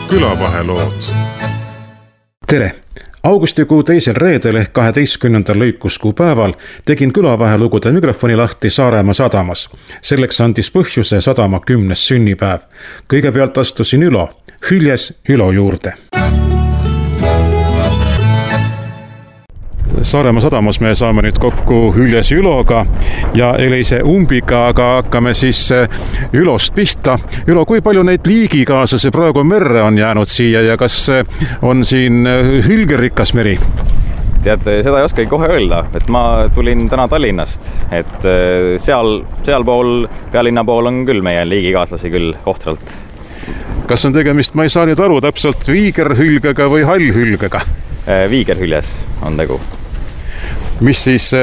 külavahelood. Tere! Augustikuu teisel reedel ehk 12. lõikuskuu päeval tegin külavahelugude mikrofoni lahti Saaremaa sadamas. Selleks andis põhjuse sadama 10. sünnipäev. Kõigepealt astusin Ülo, Hüljes Ülo juurde. Saaremaa sadamas me saame nüüd kokku Hüljes Üloga ja Elise Umbiga, aga hakkame siis Ülost pihta. Ülo, kui palju neid liigikaaslasi praegu merre on jäänud siia ja kas on siin hülgerikas meri? Tead, seda ei oskagi kohe öelda, et ma tulin täna Tallinnast, et seal pool, pealinna pool on küll meie liigikaaslasi küll ohtralt. Kas on tegemist, ma ei saa nüüd aru täpselt, viigerhülgega või hallhülgega? Viigerhüljes on tegu. Mis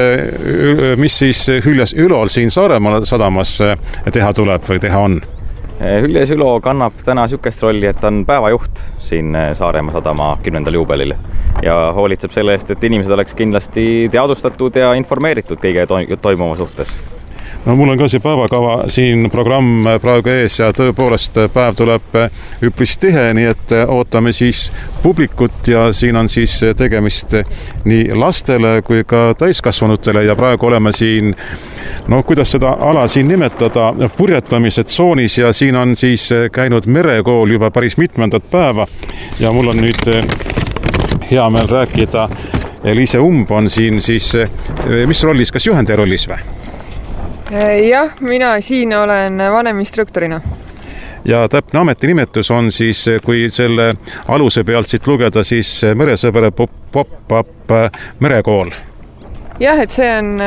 siis Hüljes Ülol siin Saaremaa sadamas teha tuleb või teha on? Hüljes Ülo kannab täna sükest rolli, et on päevajuht siin Saaremaa sadama 10. juubelil ja hoolitseb selle eest, et inimesed oleks kindlasti teadvustatud ja informeeritud kõige toimuma suhtes. No mul on ka see päevakava siin programm praegu ees ja tõepoolest päev tuleb üpris tihe, nii et ootame siis publikut ja siin on siis tegemist nii lastele kui ka täiskasvanutele ja praegu oleme siin, kuidas seda ala siin nimetada, purjetamise tsoonis ja siin on siis käinud merekool juba päris mitmendat päeva ja mul on nüüd hea meel rääkida. Elise Umb on siin siis, mis rollis, kas juhendaja rollis või? Jah, mina siin olen vaneminstruktorina. Ja täpne ametinimetus on siis, kui selle aluse pealt siit lugeda, siis Meresõbere pop-up merekool. Jah, et see on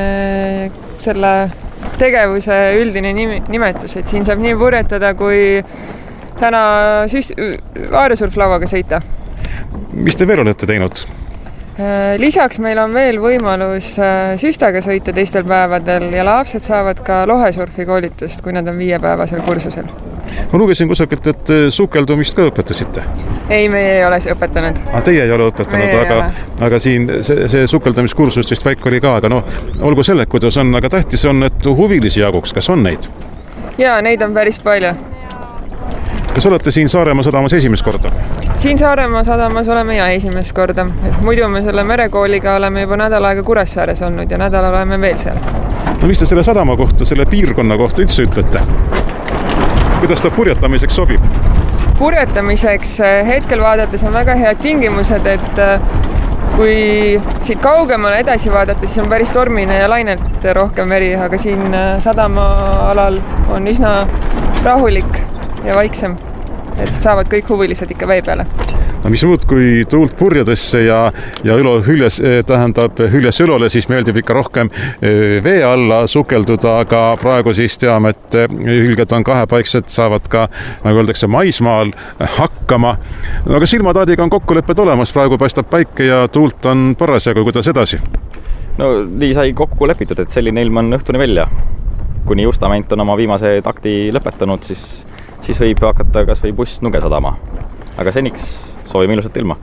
selle tegevuse üldine nimetus, et siin saab nii purjetada, kui täna aaresurflavaga sõita. Mis te veel olete teinud? Lisaks meil on veel võimalus süstaga sõita teistel päevadel ja lapsed saavad ka lohesurfi koolitust, kui nad on 5-päevasel kursusel. Ma lugesin kusagilt, et sukeldumist ka õpetasite? Ei, me ei ole õpetanud. Teie ei ole õpetanud, aga siin see sukeldamiskursus vist väike oli ka, aga olgu selle, kuidas on, aga tähtis on, et huvilisi jaguks. Kas on neid? Jaa, neid on päris palju. Kas olete siin Saaremaa sadamas esimest korda? Siin Saaremaa sadamas oleme esimest korda. Muidu me selle merekooliga oleme juba nädal aega Kuressaares olnud ja nädal oleme veel seal. Mis te selle sadama kohta, selle piirkonna kohta üldse ütlete? Kuidas ta purjetamiseks sobib? Purjetamiseks hetkel vaadates on väga head tingimused, et kui siit kaugemale edasi vaadata, siis on päris tormine ja lainelt rohkem meri, aga siin sadama alal on üsna rahulik ja vaiksem, et saavad kõik huvilised ikka vee peale. Mis muud kui tuult purjedesse ja Ülo Hüljes tähendab Hüljes Ülole, siis meeldib ikka rohkem vee alla sukelduda, aga praegu siis teame, et hülged on kahepaiksed, saavad ka, nagu öeldakse, maismaal hakkama. Aga silmataadiga on kokkulepped olemas, praegu paistab päike ja tuult on parasjagu, kuidas edasi? Nii sai kokku lepitud, et selline ilm on õhtuni välja. Kuni Justament on oma viimase takti lõpetanud, siis võib hakata kas või buss nuge sadama. Aga seniks soovime ilusat ilma.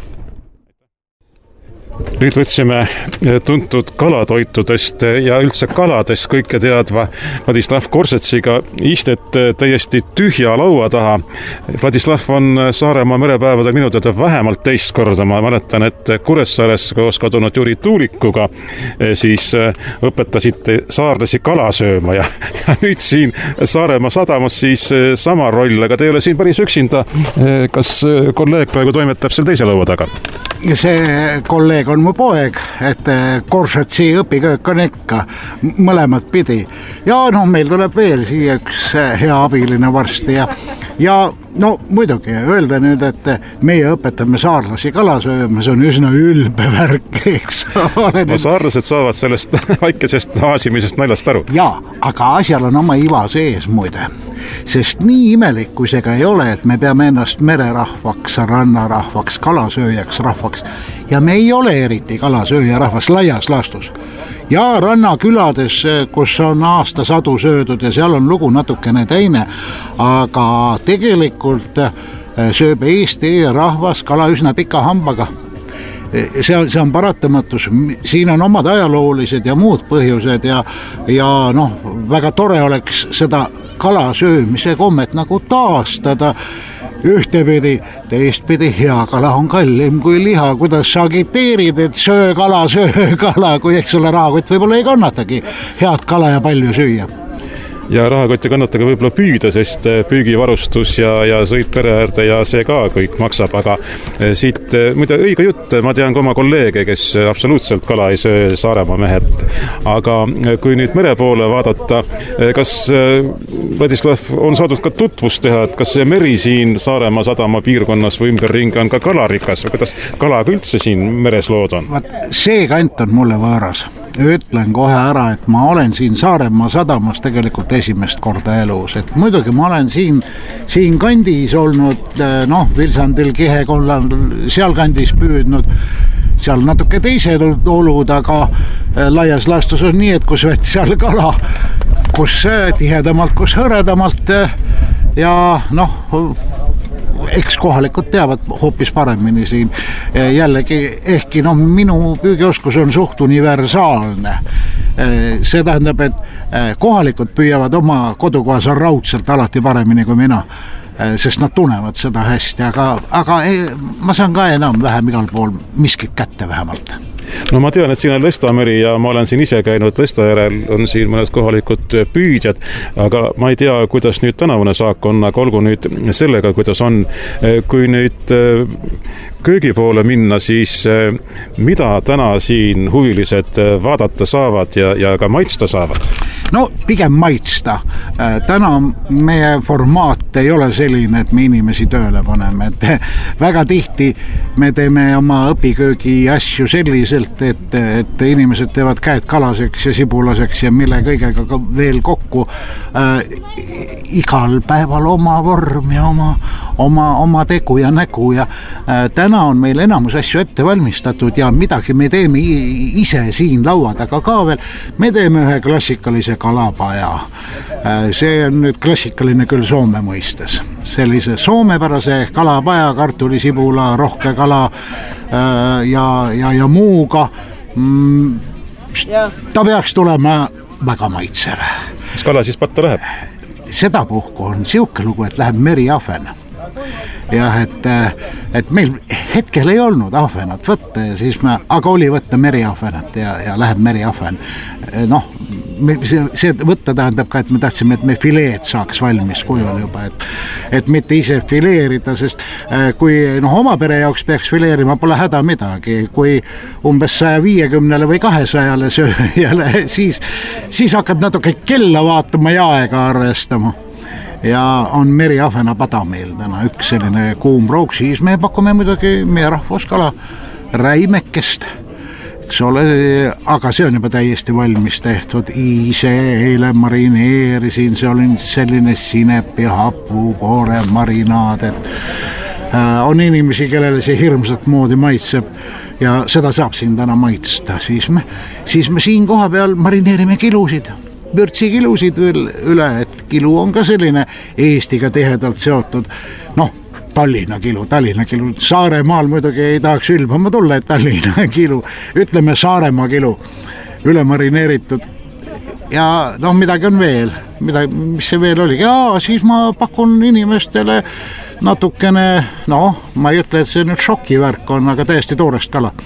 Nüüd võtsime tuntud kalatoitudest ja üldse kaladest kõike teadva Vladislav Korsetsiga istet täiesti tühja laua taha. Vladislav on Saaremaa merepäevadel minu teada vähemalt teist korda. Ma mäletan, et Kuressaares koos kadunud Juri Tuulikuga siis õpetasite saarlasi kala sööma ja nüüd siin Saaremaa sadamas siis sama roll, aga te ei ole siin päris üksinda. Kas kolleeg praegu toimetab seal teise laua taga? See kolleeg on mu poeg, et Korsetsi õpiköök on ikka mõlemat pidi. Ja meil tuleb veel siia üks hea abiline varsti ja muidugi öelda nüüd, et meie õpetame saarlasi kalasööma, see on üsna ülbe värk, eks ole. Saarlased saavad sellest väikesest naasimisest naljast aru. Jaa, aga asjal on oma iva sees muide. Sest nii imelik, kui see ka ei ole, et me peame ennast mererahvaks, rannarahvaks, kalasööjaks rahvaks ja me ei ole eriti kalasööja rahvas laias laastus. Ja rannakülades, kus on aastasadu söödud ja seal on lugu natukene teine, aga tegelikult sööb Eesti rahvas kala üsna pika hambaga. See on paratamatus, siin on omad ajaloolised ja muud põhjused ja väga tore oleks seda kalasöömise kommet nagu taastada ühtepidi, teistpidi hea kala on kallim kui liha, kuidas sa agiteerid, et söö kala, kui eks ole rahakott võib-olla ei kannatagi head kala ja palju süüa. Ja rahakott ei kannatagi võib-olla püüda, sest püügivarustus ja sõit pere äärde ja see ka kõik maksab, aga siit muide õige jutt, ma tean ka oma kolleege, kes absoluutselt kala ei söö, Saaremaa mehed, aga kui nüüd mere poole vaadata, kas Vladislav on saadud ka tutvust teha, et kas see meri siin Saaremaa sadama piirkonnas või ümberringi on ka kalarikas või kuidas kalaga üldse siin meres lood on? See kant on mulle võõras. Ütlen kohe ära, et ma olen siin Saaremaa sadamas tegelikult esimest korda elus, et muidugi ma olen siin kandis olnud, Vilsandil, Kihekollal, seal kandis püüdnud, seal natuke teised olud, aga laias laastus on nii, et kus vett, seal kala, kus tihedamalt, kus hõredamalt ja eks kohalikud teavad hoopis paremini siin jällegi, ehkki minu püügioskus on suht universaalne. See tähendab, et kohalikud püüavad oma kodukohas raudselt alati paremini kui mina, sest nad tunnevad seda hästi, aga ma saan ka enam-vähem igal pool miskit kätte vähemalt. No ma tean, et siin on Lestameri ja ma olen siin ise käinud Lesta järel, on siin mõned kohalikud püüdjad, aga ma ei tea, kuidas nüüd tänavune saak on, aga olgu nüüd sellega, kuidas on. Kui nüüd köögi poole minna, siis mida täna siin huvilised vaadata saavad ja ka maitsta saavad? No pigem maitsta. Täna meie formaat ei ole selline, et me inimesi tööle paneme, et väga tihti me teeme oma õpiköögi asju selliselt, et inimesed teevad käed kalaseks ja sibulaseks ja mille kõigega ka veel kokku. Igal päeval oma vorm ja oma tegu ja nägu ja täna on meil enamus asju ette valmistatud ja midagi me teeme ise siin laua taga ka veel. Me teeme ühe klassikalise kalapaja. See on nüüd klassikaline küll Soome mõistes. Sellise soomepärase kalapaja, kartuli, sibula, rohke kala ja muuga. Ta peaks tulema väga maitsev. Mis kala siis patta läheb? Seda puhku on siuke lugu, et läheb meriahven. Jah, et meil hetkel ei olnud ahvenat võtta ja siis aga oli võtta meriahvenat ja läheb meriahven. See võtta tähendab ka, et me tahtsime, et me fileed saaks valmis kujul juba, et mitte ise fileerida, sest kui oma pere jaoks peaks fileerima, pole häda midagi, kui umbes 150 või 200 sööjale, siis hakkad natuke kella vaatama ja aega arvestama. Ja on meriahvena pada meil täna üks selline kuum roog, siis me pakume muidugi meie rahvuskala räimekest, eks ole, aga see on juba täiesti valmis tehtud, ise eile marineerisin, see oli selline sinep ja hapukoore marinaad, et on inimesi, kellele see hirmsat moodi maitseb ja seda saab siin täna maitsta, siis me siin koha peal marineerime kilusid. Vürtsikilusid veel üle, et kilu on ka selline Eestiga tihedalt seotud, Tallinna kilu, Saaremaal muidugi ei tahaks ülbama tulla, et Tallinna kilu, ütleme Saaremaa kilu, üle marineeritud ja midagi on veel, mis see veel oli, siis ma pakun inimestele natukene, ma ei ütle, et see nüüd šokivärk on, aga täiesti toorest kala,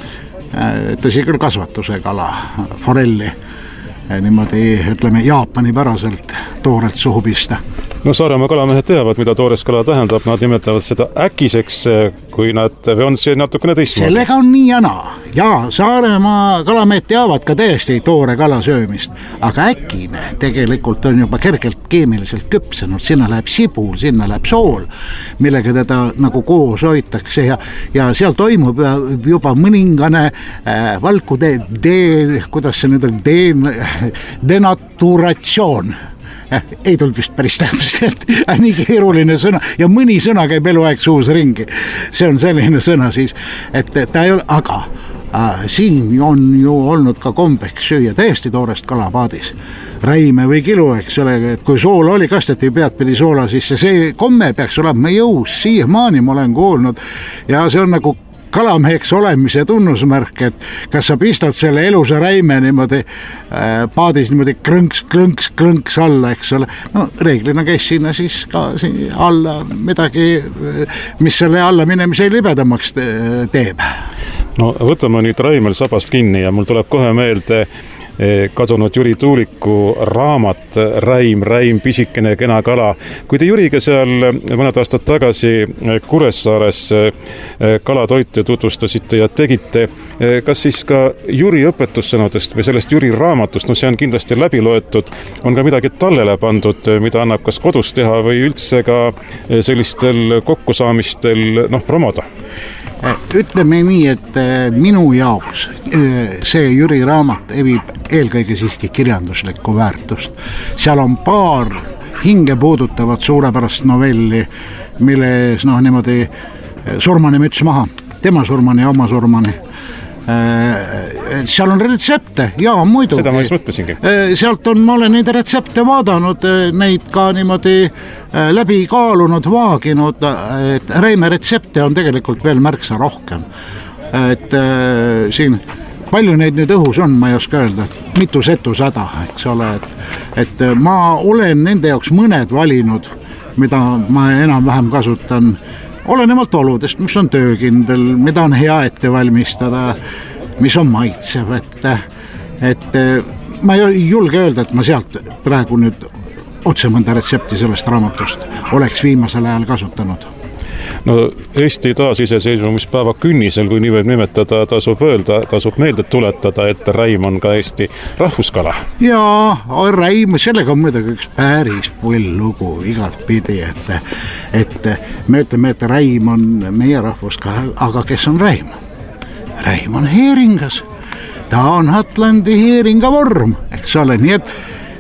tõsi küll kasvatuse kala, forelli. Niimoodi, ütleme, Jaapani päraselt toorelt suhu pista. Saaremaa kalamehed teavad, mida toores kala tähendab, nad nimetavad seda äkiseks, kui või on see natukene teistmoodi? Sellega on nii ja naa. Ja Saaremaa kalamehed teavad ka täiesti toore kala söömist, aga äkine tegelikult on juba kergelt keemiliselt küpsenud, sinna läheb sibul, sinna läheb sool, millega teda nagu koos hoitakse ja seal toimub juba mõningane valku kuidas see nüüd on, denaturatsioon. Ei tulnud vist päris täpselt, nii keeruline sõna ja mõni sõna käib eluaeg suus ringi. See on selline sõna siis, et ta ei ole, aga siin on ju olnud ka kombeks süüa täiesti toorest kalapaadis. Räime või kilu, eks ole, et kui soola oli, kasteti peadpidi soola sisse, see komme peaks olema jõus, siiamaani ma olen kuulnud ja see on nagu kalameheks olemise tunnusmärk, et kas sa pistad selle elusa räime niimoodi paadis niimoodi krõnks alla, eks ole. No reeglina käis sinna siis ka alla midagi, mis selle alla minemise libedamaks teeb. No võtame nüüd Raimel sabast kinni ja mul tuleb kohe meelde kadunud Jüri Tuuliku raamat Räim, pisikene kena kala. Kui te Jüriga seal mõned aastad tagasi Kuressaares kalatoitu tutvustasite ja tegite, kas siis ka Jüri õpetussõnadest või sellest Jüri raamatust, no see on kindlasti läbi loetud, on ka midagi tallele pandud, mida annab kas kodus teha või üldse ka sellistel kokkusaamistel promoda? Ütleme nii, et minu jaoks see Jüri raamat evib eelkõige siiski kirjanduslikku väärtust. Seal on paar hinge puudutavat suurepärast novelli, milles niimoodi surmani müts maha, tema surmani ja oma surmani. Seal on retsepte, jaa muidugi. Seda ma just mõtlesingi. Sealt ma olen neid retsepte vaadanud, neid ka niimoodi läbi kaalunud, vaaginud, et Räime retsepte on tegelikult veel märksa rohkem. Et siin palju neid nüüd õhus on, ma ei oska öelda, mitu setu 100, eks ole, et ma olen nende jaoks mõned valinud, mida ma enam-vähem kasutan olenevalt oludest, mis on töökindel, mida on hea ette valmistada, mis on maitsev, et ma ei julge öelda, et ma sealt praegu nüüd otse mõnda retsepti sellest raamatust oleks viimasel ajal kasutanud. No Eesti taasiseseisvumispäeva künnisel, kui nii võib nimetada, tasub meelde tuletada, et Räim on ka Eesti rahvuskala. Jaa, Räim, sellega on muidugi üks päris pull lugu igatpidi, et me ütleme, et Räim on meie rahvuskala, aga kes on Räim? Räim on heeringas. Ta on Atlandi heeringa vorm, eks ole, nii et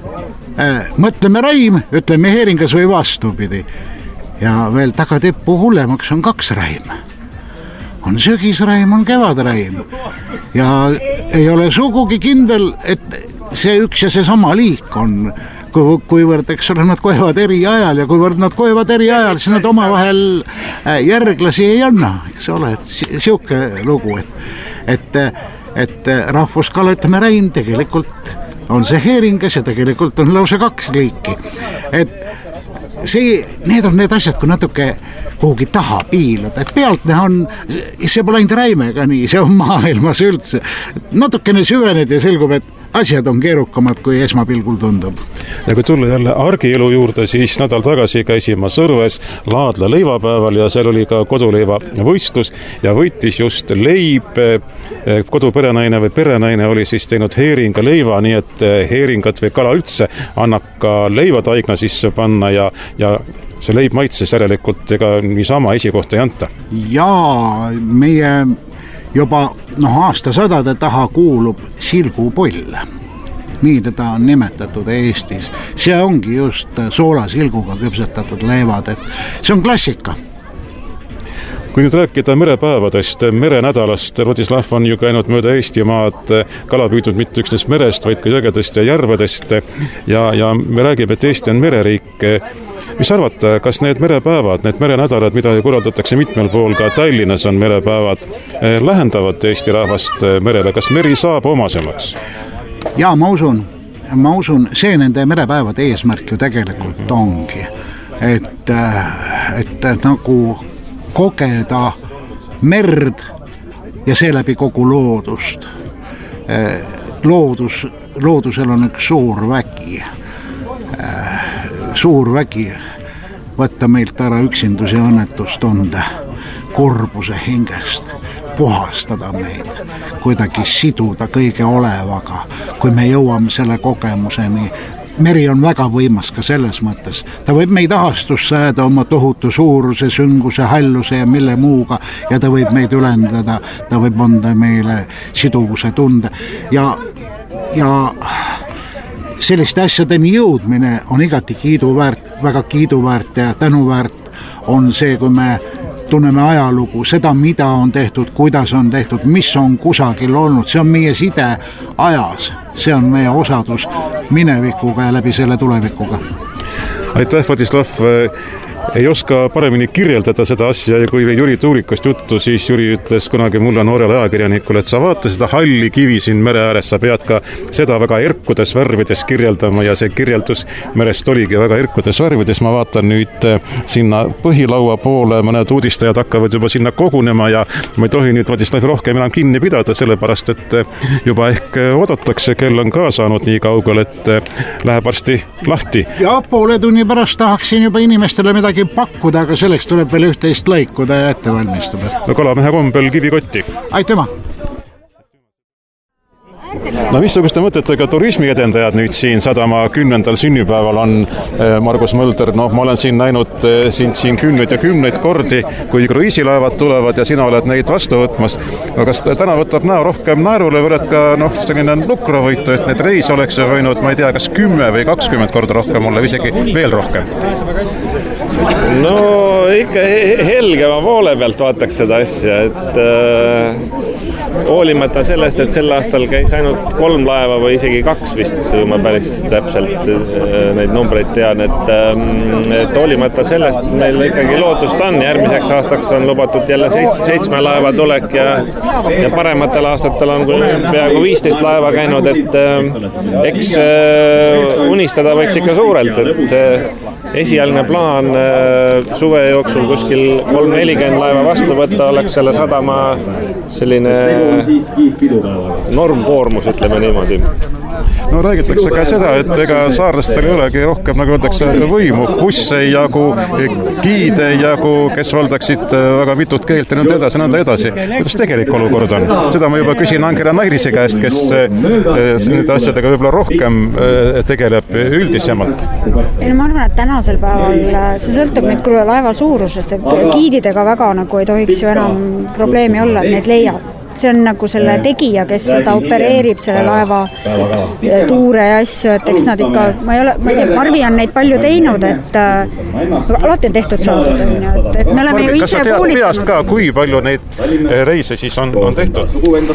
mõtleme Räim, ütleme heeringas või vastupidi. Ja veel tagatippu hullemaks on 2 räime. On sügisräim, on kevadräim. Ja ei ole sugugi kindel, et see üks ja see sama liik on, kuivõrd, eks ole, nad koevad eri ajal ja kuivõrd nad koevad eri ajal, siis nad omavahel järglasi ei anna, eks ole, et siuke lugu, et rahvuskala, ütleme Räim, tegelikult on see heeringas ja tegelikult on lausa 2 liiki, et need on need asjad, kui natuke kuhugi taha piilada, et pealtnäha on, see pole ainult Räimega nii, see on maailmas üldse. Natukene süvened ja selgub, et asjad on keerukamad, kui esmapilgul tundub. Ja kui tulla jälle argielu juurde, siis nädal tagasi käisin ma Sõrves Laadla leivapäeval ja seal oli ka koduleiva võistlus ja võitis just leib. Koduperenaine või perenaine oli siis teinud heeringa leiva, nii et heeringat või kala üldse annab ka leivataigna sisse panna ja see leib maitses järelikult ega niisama esikohta ei anta. Jaa, meie juba aastasadade taha kuulub silgupoll. Nii teda on nimetatud Eestis. See ongi just soolasilguga küpsetatud leivad, et see on klassika. Kui nüüd rääkida merepäevadest, merenädalast, Ladislav on ju käinud mööda Eestimaad, kala püüdnud mitte üksnes merest, vaid ka jõgedest ja järvedest ja me räägime, et Eesti on mereriik. Mis arvata, kas need merepäevad, need merenädalad, mida korraldatakse mitmel pool, ka Tallinnas on merepäevad, lähendavad Eesti rahvast merele, kas meri saab omasemaks? Jaa, ma usun, see nende merepäevade eesmärk ju tegelikult ongi, et nagu kogeda merd ja seeläbi kogu loodust. Loodusel on üks suur vägi võtta meilt ära üksindus ja õnnetustunde, kurbuse hingest, puhastada meid, kuidagi siduda kõige olevaga, kui me jõuame selle kogemuseni. Meri on väga võimas ka selles mõttes. Ta võib meid ahastusse ajada oma tohutu suuruse, sünguse, halluse ja mille muuga ja ta võib meid ülendada, ta võib anda meile siduvuse tunde ja selliste asjadeni jõudmine on igati kiiduväärt, väga kiiduväärt ja tänuväärt on see, kui me tunneme ajalugu, seda, mida on tehtud, kuidas on tehtud, mis on kusagil olnud, see on meie side ajas, see on meie osadus minevikuga ja läbi selle tulevikuga. Aitäh, Ladislav. ei oska paremini kirjeldada seda asja ja kui Jüri Tuulikust juttu, siis Jüri ütles kunagi mulle noorele ajakirjanikule, et sa vaata seda halli kivi siin mere ääres, sa pead ka seda väga erkudes värvides kirjeldama ja see kirjeldus merest oligi väga erkudes värvides. Ma vaatan nüüd sinna põhilaua poole, mõned uudistajad hakkavad juba sinna kogunema ja ma ei tohi nüüd Vladislav rohkem enam kinni pidada, sellepärast et juba ehk oodatakse, kell on ka saanud nii kaugel, et läheb varsti lahti. Ja poole tunni pärast tahaksin juba inimestele midagi pakkuda, aga selleks tuleb veel üht-teist lõikuda ja ette valmistada. No kalamehe kombel kivikotti. Aitüma! No missuguste mõtetega turismiedendajad nüüd siin sadama 10. sünnipäeval on, Margus Mölder? No ma olen siin näinud sind siin kümneid ja kümneid kordi, kui kruiisilaevad tulevad ja sina oled neid vastu võtmas. No kas täna võtab näo rohkem naerule või oled ka selline nukravõitu, et need reis oleks võinud, ma ei tea, kas 10 või 20 korda rohkem olla, isegi veel rohkem? No ikka helgema poole pealt vaataks seda asja, et hoolimata sellest, et sel aastal käis ainult 3 laeva või isegi 2 vist, kui ma päris täpselt neid numbreid tean, et hoolimata sellest meil ikkagi lootust on. Järgmiseks aastaks on lubatud jälle 7 laeva tulek ja parematel aastatel on peaaegu 15 laeva käinud, et eks unistada võiks ikka suurelt, et esialgne plaan suve jooksul kuskil 3-40 laeva vastu võtta oleks selle sadama selline normkoormus, ütleme niimoodi. No räägitakse ka seda, et ega saarlastel ei olegi rohkem, nagu öeldakse, võimu. Busse ei jagu, giide ei jagu, kes valdaksid väga mitut keelt ja nõnda edasi. Kuidas tegelik olukord on? Seda ma juba küsin Angela Nairise käest, kes nende asjadega võib-olla rohkem tegeleb üldisemalt. Ma arvan, et tänasel päeval see sõltub nüüd küll laeva suurusest, et giididega väga nagu ei tohiks ju enam probleemi olla, et neid leiab. See on nagu selle tegija, kes seda opereerib, selle laeva tuure ja asju, et eks nad ikka, ma ei tea, Marvi on neid palju teinud, et alati on tehtud saadud, et me oleme ju ise kas sa tead peast ka, kui palju neid reise siis on tehtud?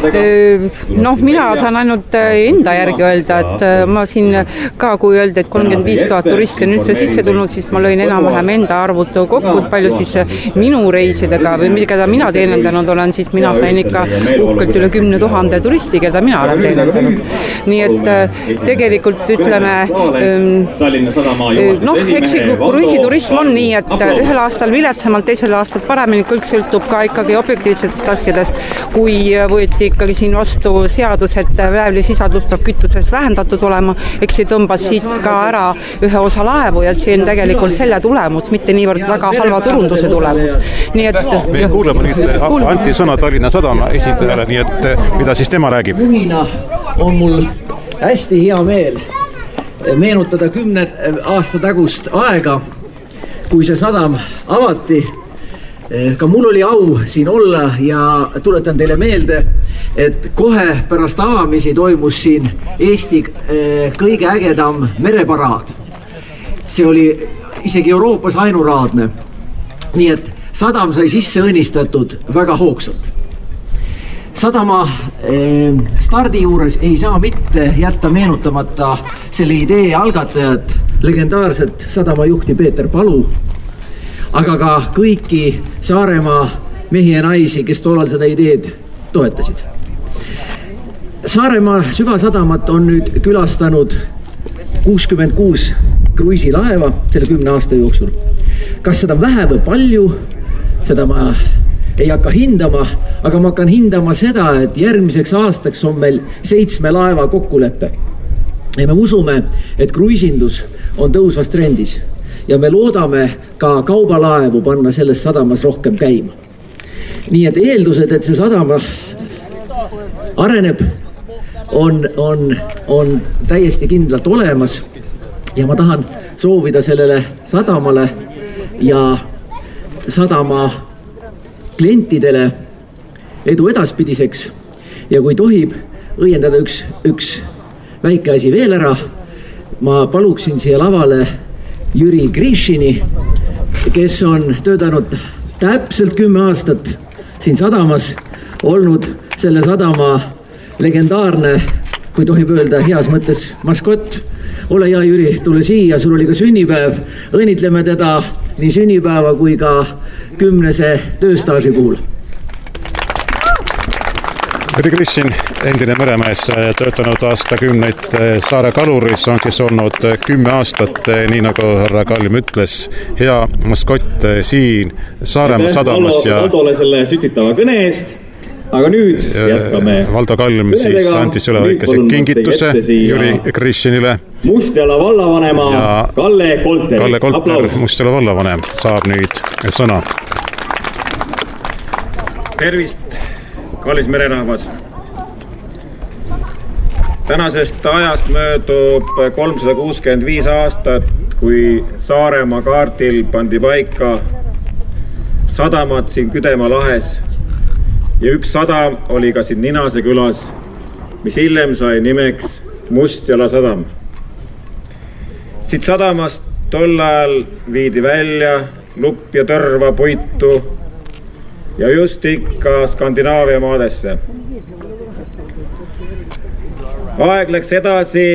Mina saan ainult enda järgi öelda, et ma siin ka, kui öelda, et 35 000 turisti on üldse sisse tulnud, siis ma lõin enam-vähem enda arvut kokku, et palju siis minu reisidega või mida mina teenendanud olen, siis mina sain ikka uhkelt üle 10 000 turisti, keda mina olen teenendanud. Nii et tegelikult ütleme, eks kruiisiturism on nii, et ühel aastal viletsamalt, teisel aastal paremini, kõik sõltub ka ikkagi objektiivsetest asjadest, kui võeti ikkagi siin vastu seadus, et väävlisisaldus peab kütuses vähendatud olema, eks see tõmbas siit ka ära ühe osa laevu ja see on tegelikult selle tulemus, mitte niivõrd väga halva turunduse tulemus. Nii et me kuuleme nüüd Anti sõna Tallinna Sadama esindajale, nii et mida siis tema räägib? On mul hästi hea meel meenutada 10 aasta tagust aega, kui see sadam avati. Ka mul oli au siin olla ja tuletan teile meelde, et kohe pärast avamisi toimus siin Eesti kõige ägedam mereparaad. See oli isegi Euroopas ainuraadne. Nii et sadam sai sisse õnnistatud väga hoogsalt. Sadama stardi juures ei saa mitte jätta meenutamata selle idee algatajat, legendaarset sadamajuhti Peeter Palu, aga ka kõiki Saaremaa mehi ja naisi, kes tollal seda ideed toetasid. Saaremaa süvasadamat on nüüd külastanud 66 kruiisilaeva selle 10 aasta jooksul. Kas seda vähe või palju, seda ma ei hakka hindama, aga ma hakkan hindama seda, et järgmiseks aastaks on meil 7 laeva kokkuleppe. Ja me usume, et kruiisindus on tõusvas trendis ja me loodame ka kaubalaevu panna selles sadamas rohkem käima. Nii et eeldused, et see sadama areneb, on täiesti kindlalt olemas ja ma tahan soovida sellele sadamale ja sadama klientidele edu edaspidiseks ja kui tohib õiendada üks väike asi veel ära, ma paluksin siia lavale Jüri Grishini, kes on töötanud täpselt 10 aastat siin sadamas, olnud selle sadama legendaarne, kui tohib öelda heas mõttes maskott. Ole hea, Jüri, tule siia, sul oli ka sünnipäev, õnnitleme teda nii sünnipäeva kui ka 10. tööstaaži puhul. Jüri Krissin, endine meremees, töötanud aastakümneid Saare kaluris, on siis olnud 10 aastat, nii nagu härra Kalm ütles, hea maskott siin Saaremaa sadamas. Valdole selle sütitava kõne eest. Aga nüüd jätkame. Valdo Kalm siis andis üle väikese kingituse Jüri Krissinile. Mustjala vallavanema Kalle Kolter. Kalle Kolter, Mustjala vallavanem, saab nüüd sõna. Tervist, kallis mererahvas. Tänasest ajast möödub 365 aastat, kui Saaremaa kaardil pandi paika sadamad siin Küdemaa lahes. Ja üks sadam oli ka siin Ninase külas, mis hiljem sai nimeks Mustjala sadam. Siit sadamast tol ajal viidi välja lupp ja tõrva puitu ja just ikka Skandinaavia maadesse. Aeg läks edasi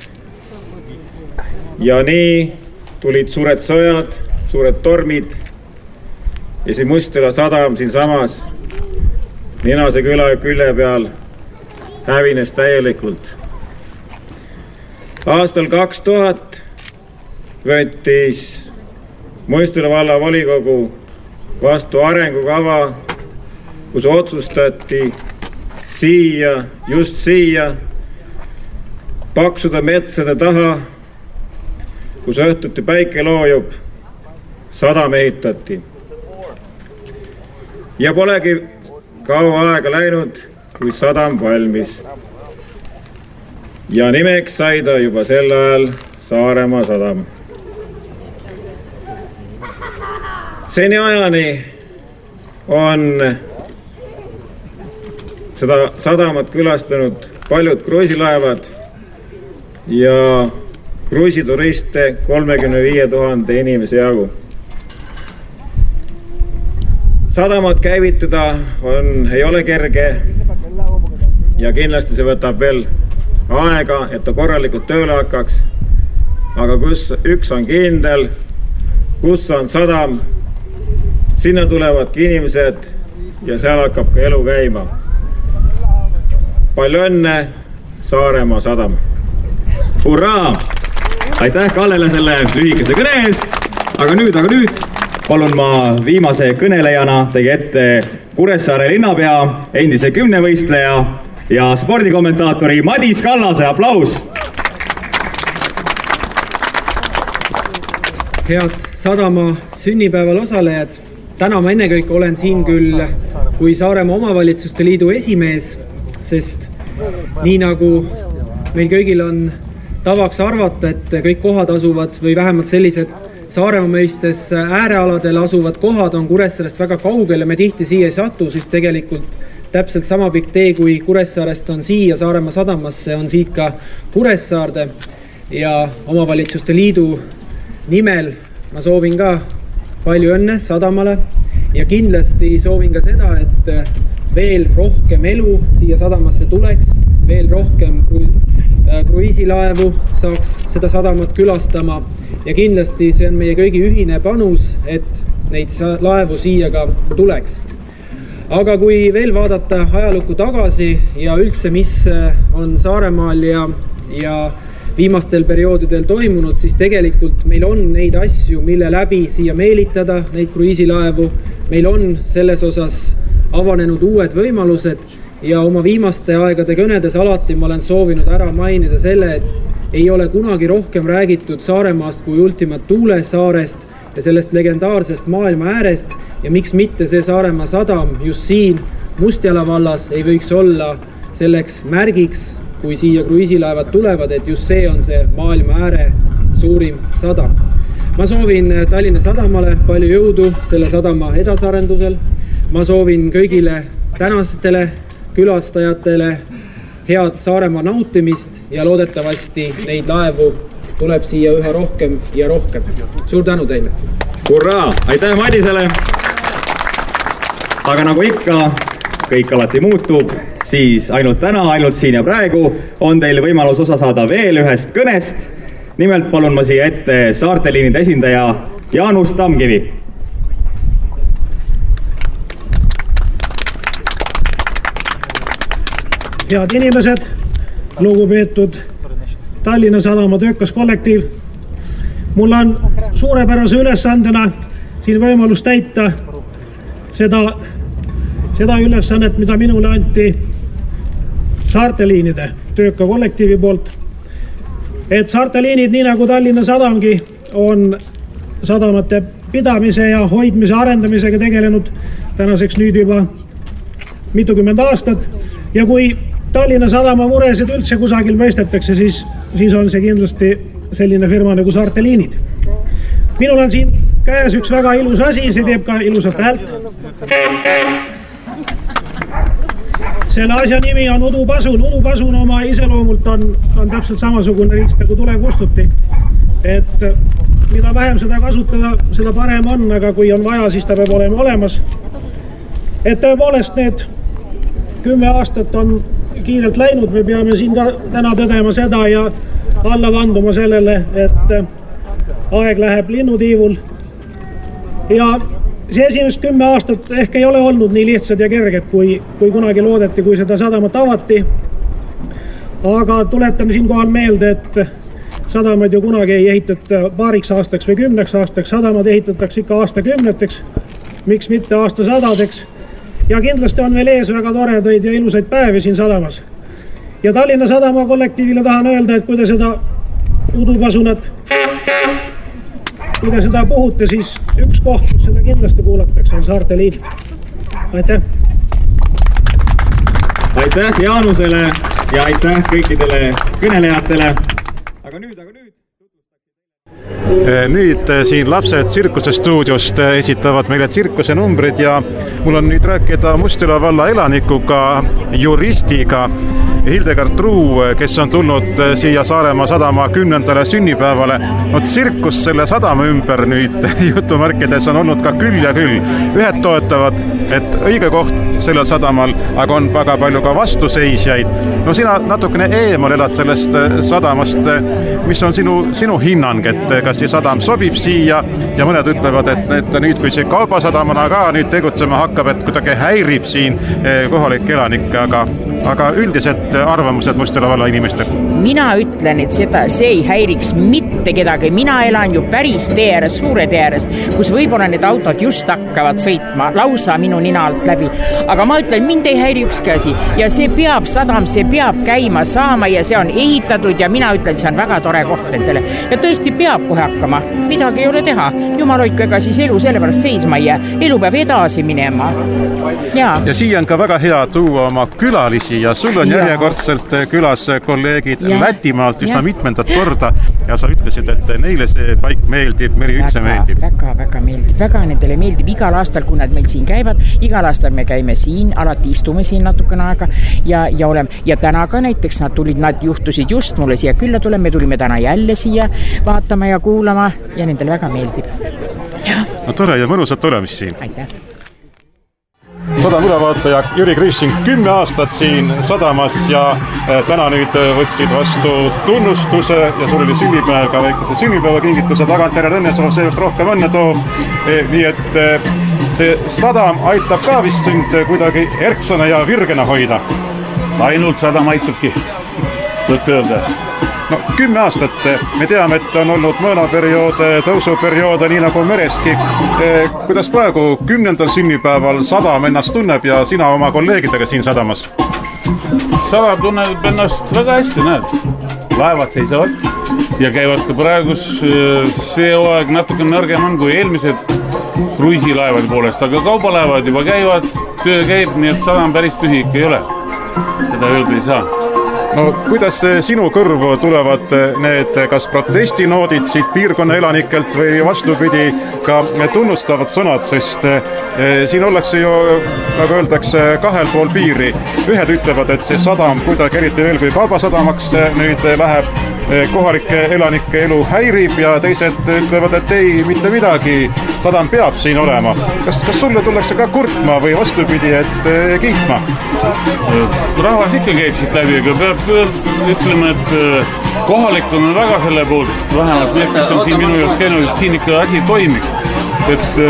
ja nii tulid suured sõjad, suured tormid ja see Mustjala sadam siin samas Ninase küla külje peal hävines täielikult. Aastal 2000 võttis Mustjala valla volikogu vastu arengukava, kus otsustati siia, just siia, paksude metsade taha, kus õhtuti päike loojub, sadam ehitati. Ja polegi kaua aega läinud, kui sadam valmis. Ja nimeks sai ta juba sel ajal Saaremaa sadam. Seni ajani on seda sadamat külastanud paljud kruiisilaevad ja kruiisituriste 35 000 inimese jagu. Sadamat käivitada ei ole kerge ja kindlasti see võtab veel aega, et ta korralikult tööle hakkaks. Aga kus üks on kindel, kus on sadam, sinna tulevadki inimesed ja seal hakkab ka elu käima. Palju õnne, Saaremaa sadam! Hurraa! Aitäh Kallele selle lühikese kõne ees! Aga nüüd palun ma viimase kõnelejana tegi ette Kuressaare linnapea, endise 10-võistleja ja spordikommentaatori Madis Kallase, aplaus! Head sadama sünnipäeval osalejad, täna ma ennekõike olen siin küll kui Saaremaa omavalitsuste liidu esimees, sest nii nagu meil kõigil on tavaks arvata, et kõik kohad asuvad või vähemalt sellised Saaremaa mõistes äärealadel asuvad kohad on Kuressaarest väga kaugel ja me tihti siia ei satu, siis tegelikult täpselt sama pikk tee, kui Kuressaarest on siia Saaremaa sadamasse, on siit ka Kuressaarde ja omavalitsuste liidu nimel ma soovin ka palju õnne sadamale ja kindlasti soovin ka seda, et veel rohkem elu siia sadamasse tuleks, veel rohkem kruiisilaevu saaks seda sadamat külastama ja kindlasti see on meie kõigi ühine panus, et neid laevu siia ka tuleks. Aga kui veel vaadata ajalukku tagasi ja üldse, mis on Saaremaal ja viimastel perioodidel toimunud, siis tegelikult meil on neid asju, mille läbi siia meelitada, neid kruiisilaevu. Meil on selles osas avanenud uued võimalused ja oma viimaste aegade kõnedes alati ma olen soovinud ära mainida selle, et ei ole kunagi rohkem räägitud Saaremaast kui Ultima Thule saarest ja sellest legendaarsest maailma äärest ja miks mitte see Saaremaa sadam just siin Mustjala vallas ei võiks olla selleks märgiks, kui siia kruiisilaevad tulevad, et just see on see maailma ääre suurim sadam. Ma soovin Tallinna sadamale palju jõudu selle sadama edasarendusel. Ma soovin kõigile tänastele külastajatele head Saaremaa nautimist ja loodetavasti neid laevu tuleb siia üha rohkem ja rohkem. Suur tänu teile! Hurraa! Aitäh Madisele! Aga nagu ikka, kõik alati muutub, siis ainult täna, ainult siin ja praegu on teil võimalus osa saada veel ühest kõnest. Nimelt palun ma siia ette saarteliinide esindaja Jaanus Tamkivi. Head inimesed, lugupeetud Tallinna Sadama töökas kollektiiv. Mul on suurepärase ülesandena siin võimalus täita seda ülesannet, mida minule anti saarteliinide tööka kollektiivi poolt. Et saarteliinid, nii nagu Tallinna Sadamgi, on sadamate pidamise ja hoidmise arendamisega tegelenud tänaseks nüüd juba mitukümmend aastat. Ja kui Tallinna Sadama muresid üldse kusagil mõistetakse, siis on see kindlasti selline firma nagu Saarteliinid. Minul on siin käes üks väga ilus asi, see teeb ka ilusat häält. Selle asja nimi on udupasun. Udupasun oma iseloomult on täpselt samasugune riist nagu tulekustuti. Et mida vähem seda kasutada, seda parem on, aga kui on vaja, siis ta peab olema olemas. Et tõepoolest need 10 aastat on kiirelt läinud, me peame siin ka täna tõdema seda ja alla vanduma sellele, et aeg läheb linnutiivul. Ja see esimest 10 aastat ehk ei ole olnud nii lihtsad ja kerged, kui kunagi loodeti, kui seda sadamat avati. Aga tuletame siinkohal meelde, et sadamad ju kunagi ei ehitata paariks aastaks või 10 aastaks, sadamad ehitatakse ikka aastakümneteks, miks mitte aastasadadeks. Ja kindlasti on veel ees väga toredaid ja ilusaid päevi siin sadamas. Ja Tallinna Sadama kollektiivile tahan öelda, et kui te seda udupasunat, kui te seda puhute, siis üks koht, kus seda kindlasti kuulatakse, on Saarteliin. Aitäh! Aitäh Jaanusele ja aitäh kõikidele kõnelejatele. Aga nüüd. Nüüd siin lapsed tsirkusestuudiost esitavad meile tsirkuse numbrid ja mul on nüüd rääkida Mustjala valla elanikuga, juristiga Hildegard Truu, kes on tulnud siia Saaremaa sadama 10. sünnipäevale. No tsirkus selle sadama ümber nüüd jutumärkides on olnud ka küll ja küll. Ühed toetavad, et õige koht sellel sadamal, aga on väga palju ka vastuseisjaid. No sina natukene eemal elad sellest sadamast. Mis on sinu hinnang, et kas see sadam sobib siia ja mõned ütlevad, et nüüd kui see kaubasadamana ka nüüd tegutsema hakkab, et kuidagi häirib siin kohalik elanik, aga üldiselt arvamused Mustjala valla inimestel? Mina ütlen, et see ei häiriks mitte kedagi. Mina elan ju päris tee ääres, suure tee ääres, kus võib-olla need autod just hakkavad sõitma lausa minu nina alt läbi. Aga ma ütlen, mind ei häiri ükski asi ja see peab sadam, see peab käima saama ja see on ehitatud ja mina ütlen, see on väga tore koht nendele. Ja tõesti peab kohe hakkama. Midagi ei ole teha. Jumal hoidku, ega siis elu sellepärast seisma ei jää. Elu peab edasi minema. Ja siia on ka väga hea tuua oma külalisi ja sul on järjekordselt külas kolleegid Lätimaalt üsna mitmendat korda ja sa ütlesid, et neile see paik meeldib, Meri üldse meeldib. Väga meeldib, väga nendele meeldib igal aastal, kui nad meil siin käivad, igal aastal me käime siin, alati istume siin natukene aega ja täna ka näiteks nad juhtusid just mulle siia külla tulema, me tulime täna jälle siia vaatama ja kuulama ja nendele väga meeldib. No tore ja mõnusat olemist siin. Aitäh! Sadam ülevaataja Jüri Kriising 10 aastat siin sadamas ja täna nüüd võtsid vastu tunnustuse ja sul oli sünnipäev ka väikese sünnipäevakingituse tagantjärele õnne, see just rohkem õnne toob. Nii et see sadam aitab ka vist sind kuidagi erksana ja virgena hoida. Ainult sadam aitabki, võtte öelda. No 10 aastat, me teame, et on olnud mõõnaperiood, tõusuperiood, nii nagu mereski. Kuidas praegu 10. sünnipäeval sadam ennast tunneb ja sina oma kolleegidega siin sadamas? Sadam tunneb ennast väga hästi, näed. Laevad seisavad ja käivad ka praegu see aeg natuke nõrgem on kui eelmised kruiisilaevad poolest, aga kaubalaevad juba käivad, töö käib, nii et sadam päris tühi ikka ei ole. Seda öelda ei saa. No kuidas sinu kõrvu tulevad need kas protestinoodid siit piirkonna elanikelt või vastupidi ka tunnustavad sõnad, sest siin ollakse ju, nagu öeldakse, kahel pool piiri. Ühed ütlevad, et see sadam kuidagi eriti veel kui kaubasadamaks nüüd läheb, kohalike elanike elu häirib ja teised ütlevad, et ei, mitte midagi, sadam peab siin olema. Kas sulle tullakse ka kurtma või vastupidi, et kiitma? Rahvas ikka käib siit läbi, aga peab ütlema, et kohalikud on väga selle poolt, vähemalt need, kes on siin minu jaoks käinud, et siin ikka asi toimiks. Et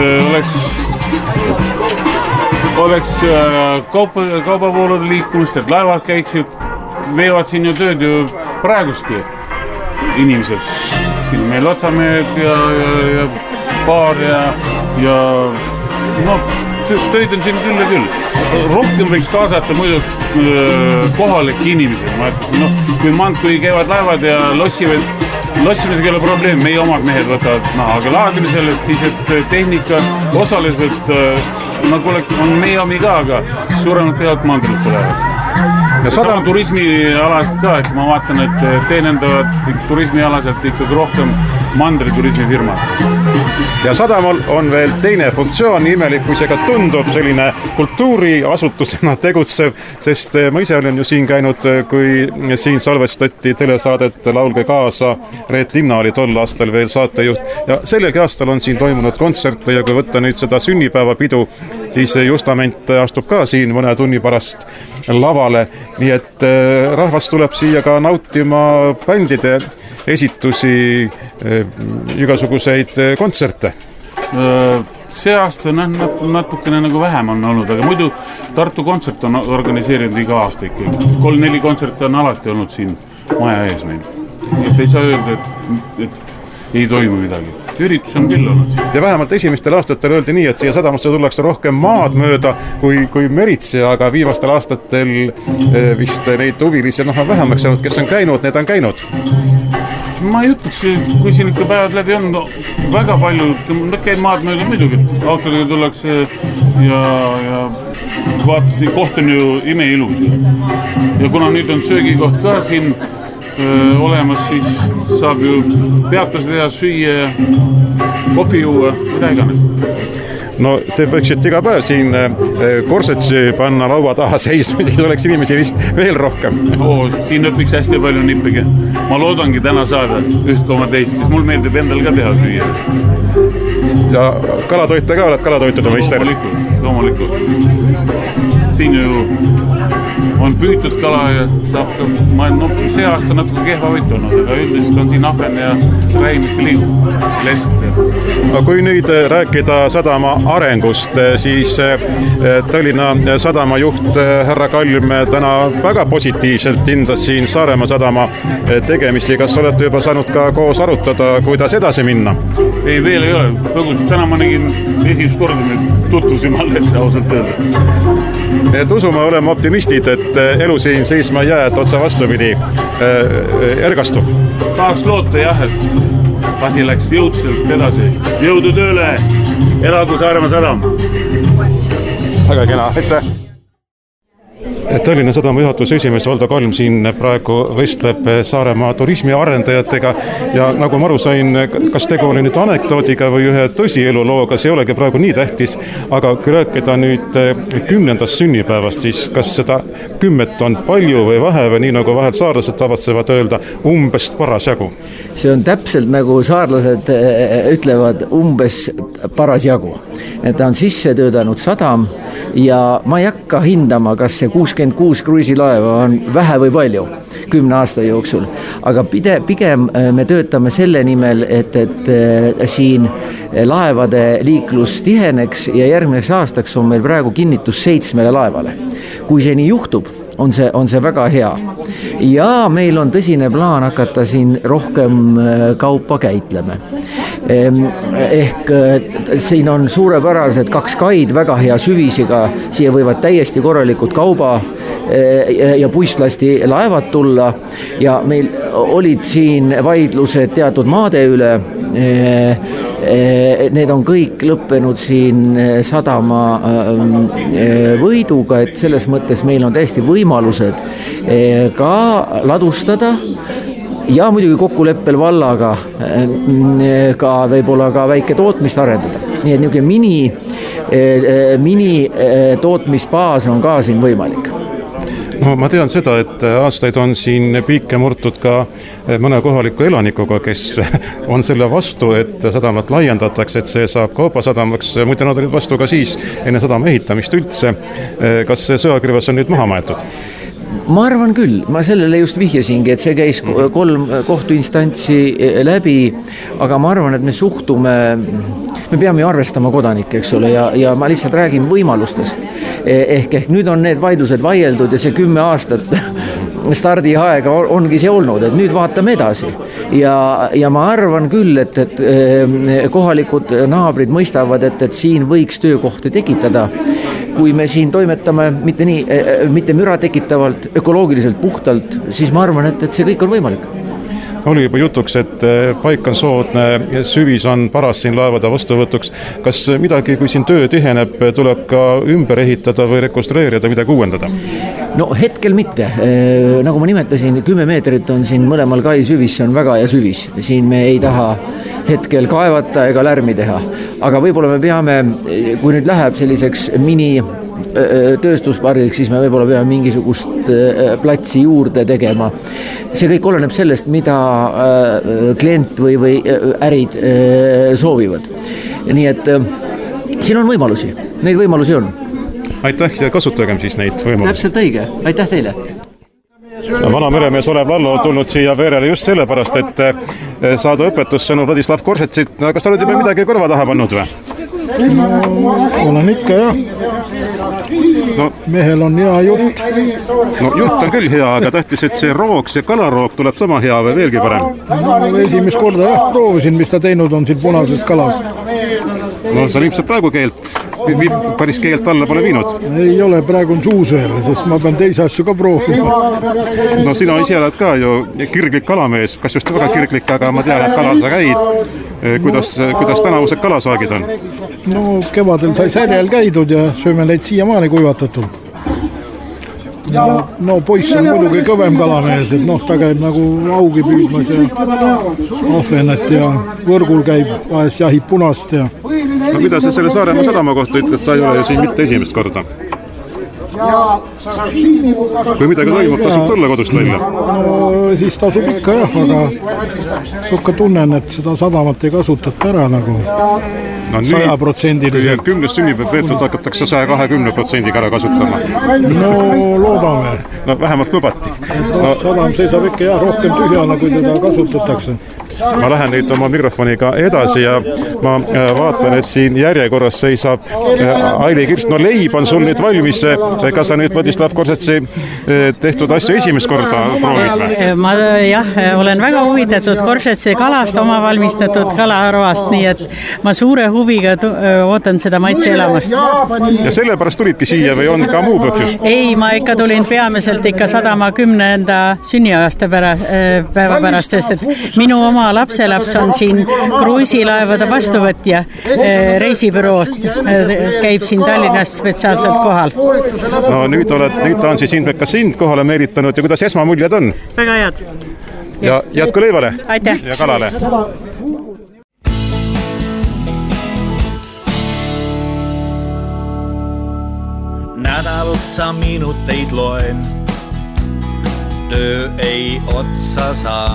oleks kaubavoolud liikumist, et laevad käiksid, veevad siin ju tööd ju praeguski inimesed. Siin meil otsamehed ja baar ja no, töid on siin küll ja küll. Rohkem võiks kaasata muidu kohalikke inimesi. Ma ütlesin, kui käivad laevad ja lossimisega ei ole probleem, meie omad mehed võtavad nahaga laadimisel, et siis et tehnika osaliselt nagu on meie omi ka, aga suuremalt teavad mandrilt tulevad. Ja sama turismialaselt ka, et ma vaatan, et teenendavad turismialaselt ikkagi rohkem mandriturismifirmad. Ja sadamal on veel teine funktsioon, imelik, kui see ka tundub selline kultuuriasutusena tegutsev, sest ma ise olen ju siin käinud, kui siin salvestati telesaadet Laulge kaasa. Reet Linna oli tol aastal veel saatejuht ja sellelgi aastal on siin toimunud kontserte ja kui võtta nüüd seda sünnipäevapidu, siis Justament astub ka siin mõne tunni pärast lavale, nii et rahvas tuleb siia ka nautima bändide esitusi, igasuguseid kontserte. See aasta natukene nagu vähem on olnud, aga muidu Tartu kontsert on organiseerinud iga aasta ikka. 3-4 kontserte on alati olnud siin maja ees meil. Et ei saa öelda, et ei toimu midagi. Üritus on küll olnud siin. Ja vähemalt esimestel aastatel öeldi nii, et siia sadamasse tullakse rohkem maad mööda kui meritsi, aga viimastel aastatel vist neid huvilisi on vähemaks jäänud, kes on käinud, need on käinud. Ma ei ütleks, kui siin ikka päevad läbi on väga palju, käin maad mööda muidugi, autodega tullakse ja vaatasin, koht on ju imeilus. Ja kuna nüüd on söögikoht ka siin olemas, siis saab ju peatuse teha, süüa, kohvi juua, mida iganes. No te võiksite iga päev siin korsetsi panna laua taha seisma, siis oleks inimesi vist veel rohkem. Siin õpiks hästi palju nippigi. Ma loodangi täna saada 1,2, siis mul meeldib endal ka teha süüa. Ja kalatoite ka oled kalatoitud oma ister? Loomulikult. Siin ju on püütud kala ja saab see aasta natuke kehva võitu olnud, aga üldiselt on siin ahven ja räim ikka liigu, lest. No, kui nüüd rääkida sadama arengust, siis Tallinna sadama juht härra Kalm täna väga positiivselt hindas siin Saaremaa sadama tegemisi. Kas olete juba saanud ka koos arutada, kuidas edasi minna? Ei, veel ei ole. Põgusalt täna ma nägin esimest korda nüüd tutvusime alles ausalt öelda. Et usume, oleme optimistid, et elu siin seisma ei jää, et otsa vastupidi ergastub. Tahaks loota jah, et asi läks jõudselt edasi. Jõudu tööle, elagu Saaremaa sadam. Väga kena, aitäh! Tallinna sadama juhatuse esimees Valdo Kalm siin praegu vestleb Saaremaa turismiarendajatega ja nagu ma aru sain, kas tegu oli nüüd anekdoodiga või ühe tõsielulooga, see ei olegi praegu nii tähtis, aga kui rääkida nüüd 10. sünnipäevast, siis kas seda 10 on palju või vähe või nii nagu vahel saarlased tavatsevad öelda, umbes parasjagu? See on täpselt nagu saarlased ütlevad, umbes parasjagu. Et ta on sisse töötanud sadam ja ma ei hakka hindama, kas see 66 kruiisilaeva on vähe või palju 10 aasta jooksul, aga pigem me töötame selle nimel, et siin laevade liiklus tiheneks ja järgmiseks aastaks on meil praegu kinnitus 7 laevale. Kui see nii juhtub, on see väga hea. Ja meil on tõsine plaan hakata siin rohkem kaupa käitlema. Ehk siin on suurepärased 2 kaid väga hea süvisiga, siia võivad täiesti korralikud kauba ja puistlasti laevad tulla ja meil olid siin vaidlused teatud maade üle. Need on kõik lõppenud siin sadama võiduga, et selles mõttes meil on täiesti võimalused ka ladustada ja muidugi kokkuleppel vallaga ka võib-olla ka väike tootmist arendada. Nii et niisugune mini tootmisbaas on ka siin võimalik. No, ma tean seda, et aastaid on siin piike murtud ka mõne kohaliku elanikuga, kes on selle vastu, et sadamat laiendatakse, et see saab kaubasadamaks. Muide, nad olid vastu ka siis enne sadama ehitamist üldse. Kas see sõjakirves on nüüd maha maetud? Ma arvan küll, ma sellele just vihjasingi, et see käis 3 kohtuinstantsi läbi, aga ma arvan, et me peame ju arvestama kodanikke, eks ole, ja ma lihtsalt räägin võimalustest. Ehk nüüd on need vaidlused vaieldud ja see 10 aastat stardiaega ongi see olnud, et nüüd vaatame edasi. Ja ma arvan küll, et kohalikud naabrid mõistavad, et siin võiks töökohti tekitada. Kui me siin toimetame mitte müra tekitavalt, ökoloogiliselt puhtalt, siis ma arvan, et see kõik on võimalik. Oli juba jutuks, et paik on soodne, süvis on paras siin laevade vastuvõtuks. Kas midagi, kui siin töö tiheneb, tuleb ka ümber ehitada või rekonstrueerida, midagi uuendada? No hetkel mitte. Nagu ma nimetasin, 10 meetrit on siin mõlemal kai süvis, see on väga hea süvis. Siin me ei taha hetkel kaevata ega lärmi teha. Aga võib-olla me peame, kui nüüd läheb selliseks tööstuspargiks, siis me võib-olla peame mingisugust platsi juurde tegema. See kõik oleneb sellest, mida klient või ärid soovivad. Nii et siin on võimalusi, neid võimalusi on. Aitäh ja kasutagem siis neid võimalusi. Täpselt õige, aitäh teile. Vana meremees Olev Lallo on tulnud siia Veerele just sellepärast, et saada õpetus sõnu Vladislav Korsetsit. Kas ta oled juba midagi kõrva taha pannud või? No, olen ikka jah. No, mehel on hea jutt. No jutt on küll hea, aga tähtis, et see roog, see kalaroog tuleb sama hea või veelgi parem? No, esimest korda jah, proovisin, mis ta teinud on siin punases kalas. No sa ilmselt praegu päris keelt alla pole viinud? Ei ole, praegu on suus veel, sest ma pean teise asju ka proovima. No sina ise oled ka ju kirglik kalamees, kas just väga kirglik, aga ma tean, et kalal sa käid. Kuidas tänavused kalasaagid on? No kevadel sai säljel käidud ja sööme neid siiamaani kuivatatud. Ja no poiss on muidugi kõvem kalamees, et ta käib nagu augi püüdmas ja ahvenet ja võrgul käib, vahest jahib punast ja... No mida sa selle Saaremaa sadama kohta ütled, sa ei ole ju siin mitte esimest korda? Kui midagi toimub, tasub tulla kodust välja? No siis tasub ikka jah, aga suhka tunnen, et seda sadamat ei kasutata ära nagu 100%. Kui 10 sünnipäev veetud, hakatakse 120% ära kasutama. No loodame. No vähemalt lubati. Sadam seisab ikka jah rohkem tühjana, kui teda kasutatakse. Ma lähen nüüd oma mikrofoniga edasi ja ma vaatan, et siin järjekorras seisab Aili Kirst. No leib on sul nüüd valmis. Kas sa nüüd Vladislav Korsetsi tehtud asju esimest korda proovid või? Ma olen väga huvitatud Korsetsi kalast, oma valmistatud kalaarvast, nii et ma suure huviga ootan seda maitse elamast. Ja sellepärast tulidki siia või on ka muu põhjus? Ei, ma ikka tulin peamiselt ikka sadama 10. sünniaasta päeva pärast, sest et minu oma lapselaps on siin kruiisilaevade vastuvõtja reisibüroost, käib siin Tallinnast spetsiaalselt kohal. No nüüd ta on siis ilmselt ka sind kohale meelitanud ja kuidas esmamuljed on? Väga head. Ja jätku leivale. Aitäh. Ja kalale. Nädalotsa minuteid loen, töö ei otsa saa.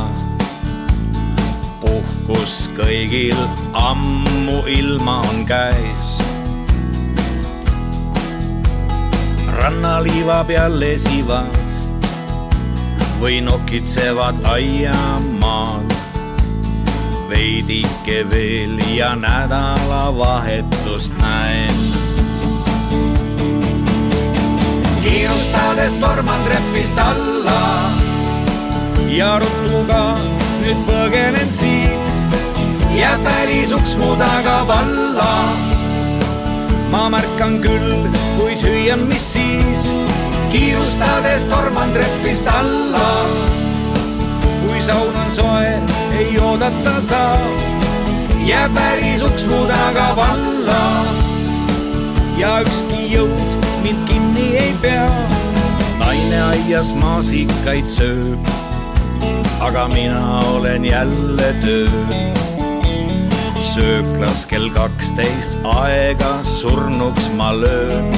Puhkus kõigil ammu ilma on käes. Rannaliiva peal lesivad või nokitsevad aiamaal. Veidike veel ja nädalavahetust näen. Kiirustades torman trepist alla ja ruttuga nüüd põgenen siit, jääb välisuks mu taga valla. Ma märkan küll, kuid hüüan mis siis, kiirustades torman trepist alla. Kui saun on soe, ei oodata saa, jääb välisuks mu taga valla. Ja ükski jõud mind kinni ei pea, naine aias maasikaid sööb. Aga mina olen jälle töö. Sööklas kell 12 aega surnuks ma löön.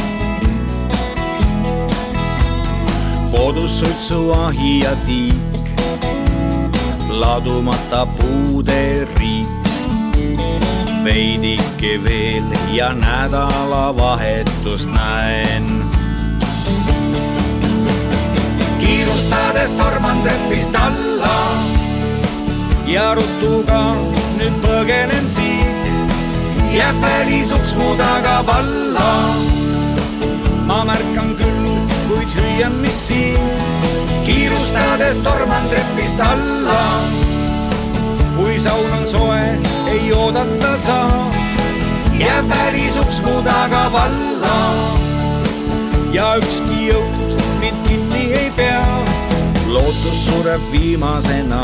Kodus suitsuahi ja tiik, ladumata puude riik. Veidike veel ja nädalavahetust näen. kiirustades torman trepist alla ja rutuga nüüd põgenen siit, jääb välisuks mu taga valla. Ma märkan küll, kuid hüüan mis siis, kiirustades torman trepist alla. Kui saun on soe, ei oodata saa, jääb välisuks mu taga valla. Ja ükski jõud mind kinni ei pea, lootus sureb viimasena.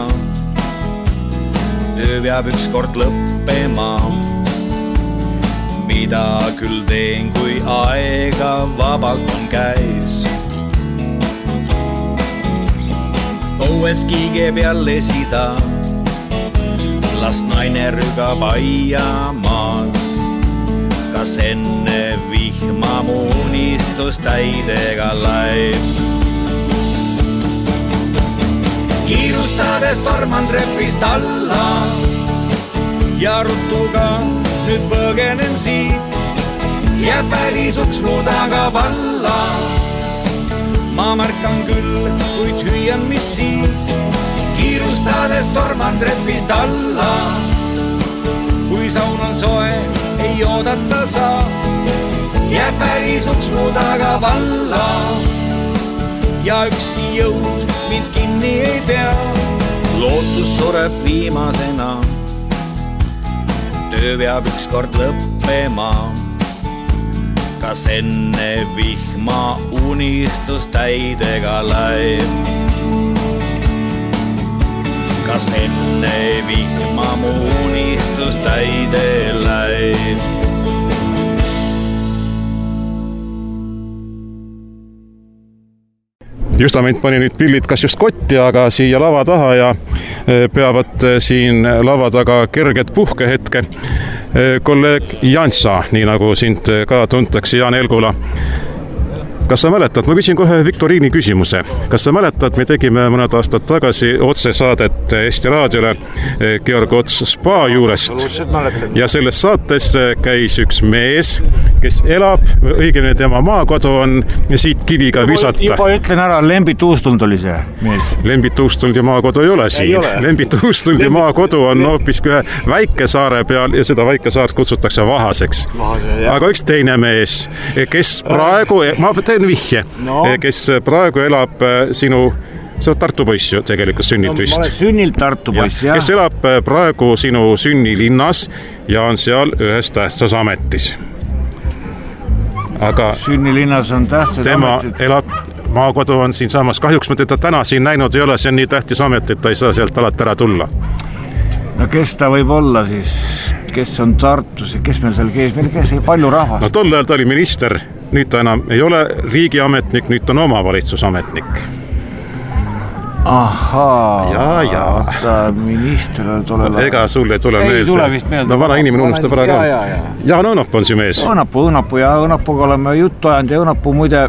Töö peab ükskord lõppema, mida küll teen, kui aega vabalt on käes. Õues kiigeb jälle sida, las naine rügab aiamaad. Kas enne vihma mu unistus täidega laeb. Kiirustades torman trepist alla ja rutuga nüüd põgenen siit, jääb välisuks mu taga valla. Ma märkan küll, kuid hüüan mis siis, kiirustades torman trepist alla. Kui saun on soe, ei oodata saa, jääb välisuks mu taga valla. Ja ükski jõud mind kinni ei pea, lootus sureb viimasena. Töö peab ükskord lõppema, kas enne vihma unistus täidega laeb. Kas enne vihma mu unistus täide laeb. Justament pani nüüd pillid kas just kotti, aga siia lava taha ja peavad siin lava taga kerged puhkehetke. Kolleeg Jansa, nii nagu sind ka tuntakse, Jaan Elgula. Kas sa mäletad, ma küsin kohe viktoriini küsimuse. Kas sa mäletad, me tegime mõned aastad tagasi otsesaadet Eesti Raadiole Georg Ots spa juurest. Ja selles saates käis üks mees, kes elab, õigemini tema maakodu on siit kiviga visata. Juba ütlen ära, Lembit Uustund oli see mees. Lembit Uustund ja maakodu ei ole siin. Lembit Uustund ja maakodu on hoopiski ühe väikesaare peal ja seda väikesaart kutsutakse Vahaseks. Aga üks teine mees, kes praegu, ma teen vihje, kes praegu elab sinu, sa oled Tartu poiss ju tegelikult sünnilt vist. Ma olen sünnilt Tartu poiss, jah. Kes elab praegu sinu sünnilinnas ja on seal ühes tähtsas ametis. Aga sünnilinnas on tähtsad tema ametid. Elab, maakodu on siin saamas. Kahjuks ma teda täna siin näinud ei ole, see on nii tähtis amet, et ta ei saa sealt alati ära tulla. No kes ta võib olla siis? Kes on Tartus ja kes meil seal kees? Meil kes ei palju rahvast? No tol ajal ta oli minister. Nüüd ta enam ei ole riigiametnik, nüüd ta on omavalitsusametnik. Ahaa. Ja. Minister tuleb. Ega sul ei tule meelde. Ei tule vist meelde. No vana inimene unustab ära ka. Jaan Õunapuu on see mees. Õunapuu ja Õunapuuga oleme juttu ajanud ja Õunapuu muide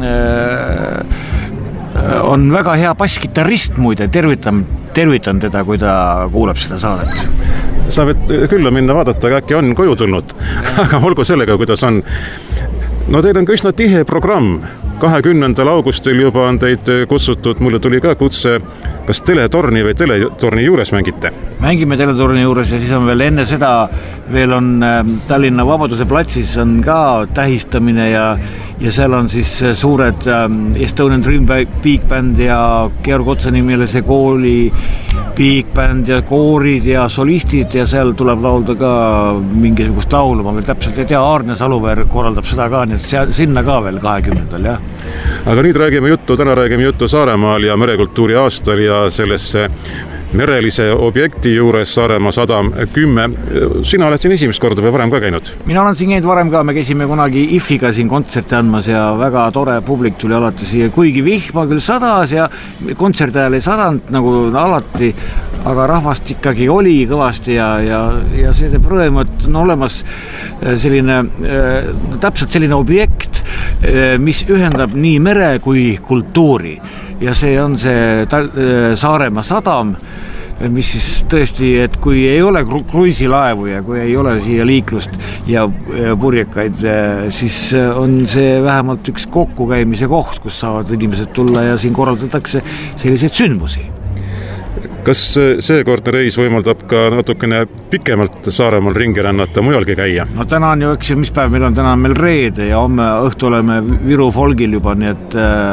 on väga hea basskitarrist muide. Tervitan teda, kui ta kuuleb seda saadet. Sa võid külla minna vaadata, äkki on koju tulnud. Aga olgu sellega, kuidas on. No teil on ka üsna tihe programm. 20. augustil juba on teid kutsutud, mulle tuli ka kutse, kas teletorni või teletorni juures mängite? Mängime teletorni juures ja siis on veel enne seda, veel on Tallinna Vabaduse platsis on ka tähistamine ja seal on siis suured Estonian Dream Big Band ja Georg Otsa nimilise kooli Big Band ja koorid ja solistid ja seal tuleb laulda ka mingisugust laulu, ma veel täpselt ei tea, Aarne Saluveer korraldab seda ka, nii et sinna ka veel 20. jah. Aga nüüd täna räägime juttu Saaremaal ja merekultuuri aastal ja sellesse merelise objekti juures Saaremaa sadam 10. Sina oled siin esimest korda või varem ka käinud? Mina olen siin käinud varem ka, me käisime kunagi IF-iga siin kontserti andmas ja väga tore publik tuli alati siia, kuigi vihma küll sadas ja kontserdi ajal ei sadanud nagu alati, aga rahvast ikkagi oli kõvasti ja see teeb rõõmu, et on olemas selline, täpselt selline objekt, mis ühendab nii mere kui kultuuri ja see on see Saaremaa sadam, mis siis tõesti, et kui ei ole kruiisilaevu ja kui ei ole siia liiklust ja purjekaid, siis on see vähemalt üks kokkukäimise koht, kus saavad inimesed tulla ja siin korraldatakse selliseid sündmusi. Kas seekordne reis võimaldab ka natukene pikemalt Saaremaal ringi rännata, mujalgi käia? No täna on ju, eks ju, mis päev meil on, täna on meil reede ja homme õhtu oleme Viru Folgil juba, nii et